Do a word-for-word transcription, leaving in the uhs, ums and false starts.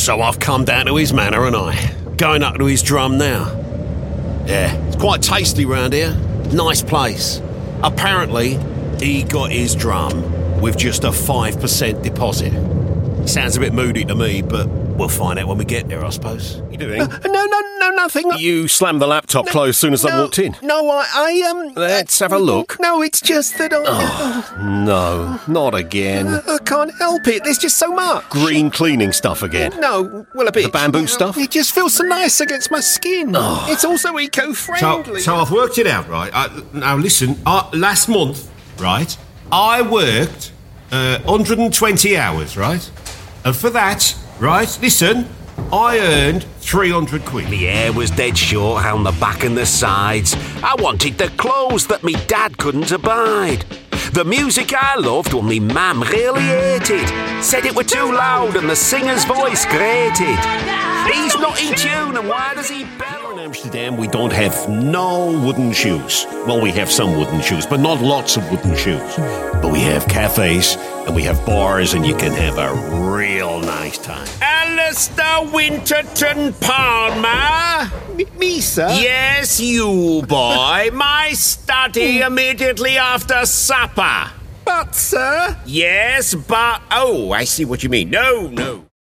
So I've come down to his manor and I, going up to his drum now. Yeah, it's quite tasty round here. Nice place. Apparently, he got his drum with just a five percent deposit. Sounds a bit moody to me, but we'll find out when we get there, I suppose. You doing? Uh, no, no, no, nothing. You slammed the laptop no, closed as soon as no, I walked in. No, I, I, um... Let's have a look. No, it's just that I... Oh, no, not again. I, I can't help it. There's just so much. Green cleaning stuff again. No, well, a bit. The bamboo stuff? It just feels so nice against my skin. Oh. It's also So, eco-friendly. so I've worked it out, right? I, now listen, I, last month, right, I worked uh, one hundred twenty hours, right? And for that, right, listen, I earned three hundred quid. My hair was dead short on the back and the sides. I wanted the clothes that me dad couldn't abide. The music I loved, well, me mam really hated. Said it were too loud and the singer's voice grated. He's not in tune, and why does he bellow? In Amsterdam, we don't have no wooden shoes. Well, we have some wooden shoes, but not lots of wooden shoes. But we have cafes, and we have bars, and you can have a real nice time. Alistair Winterton Palmer? Me, me, sir? Yes, you, boy. My study immediately after supper. But, sir... Yes, but... Oh, I see what you mean. No, no.